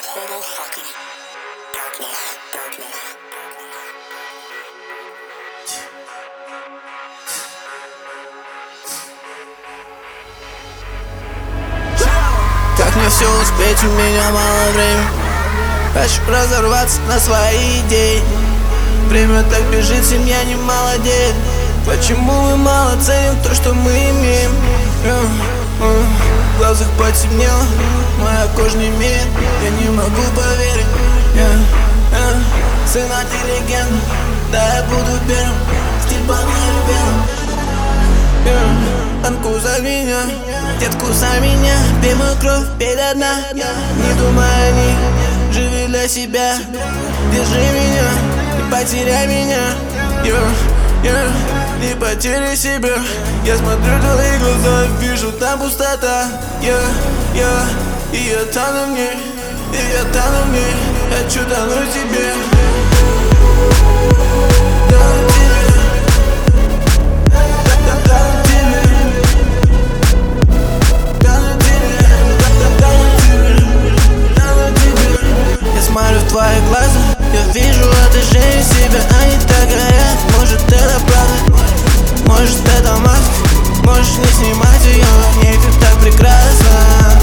total fucking darkness. Как мне все успеть, у меня мало времени. Хочу разорваться на свои идеи. Время так бежит, семья не молодеет. Почему мы мало ценим то, что мы имеем? В глазах потемнело, моя кожа не имеет. Я не могу поверить. Сын от легенды, да я буду первым. Стиль банально белым. Анку за меня, детку за меня. Пей мою кровь, пей до дна. Не думай о них, живи для себя. Держи меня, не потеряй меня. Не потеряй себя. Я смотрю в твои глаза, вижу там пустота. И я тону в ней, хочу тонуть в тебе. Смотрю в твои глаза, я вижу отражение себя. Они так горят, может это правда, может это маска. Можешь не снимать ее, мне ты так прекрасно.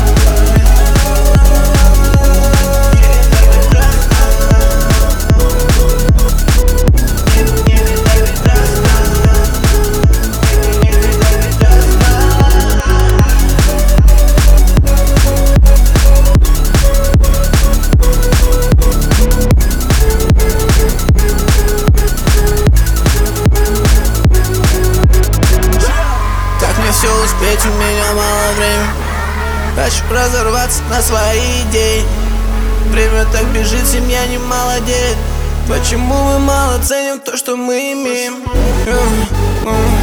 Все успеть, у меня мало времени. Хочу разорваться на свои идеи. Время так бежит, семья не молодеет. Почему мы мало ценим то, что мы имеем?